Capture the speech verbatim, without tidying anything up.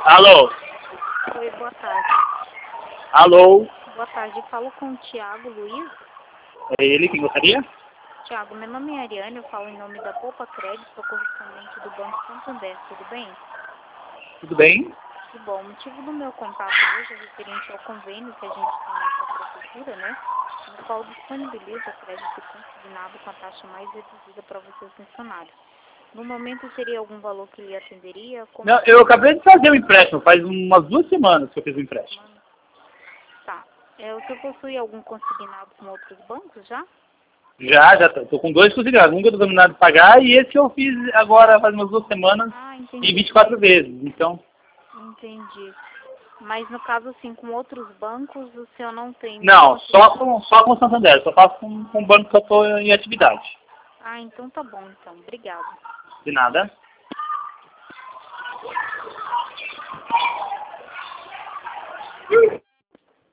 Alô? Oi, boa tarde. Alô? Boa tarde, falo com o Thiago Luiz. É ele que gostaria? Tiago, meu nome é Ariane, eu falo em nome da Poupa Crédito, sou correspondente do Banco Santander, tudo bem? Tudo bem? Que bom, o motivo do meu contato hoje é referente ao convênio que a gente tem com a Prefeitura, né? No qual disponibiliza crédito consignado com a taxa mais reduzida para os seus funcionários. No momento, seria algum valor que lhe atenderia? Como... Não, eu acabei de fazer o empréstimo, faz umas duas semanas que eu fiz o empréstimo. Tá. É, o senhor possui algum consignado com outros bancos já? Já, já tô, tô com dois considerados. Um que eu tô dominado de pagar e esse eu fiz agora faz umas duas semanas Ah, e entendi. vinte e quatro vezes. Então, Entendi. Mas no caso, assim, com outros bancos, o senhor não tem... não, nenhuma- só com, só com o Santander, só faço com, com o banco que eu tô em atividade. Ah, então tá bom, então. Obrigada. De nada.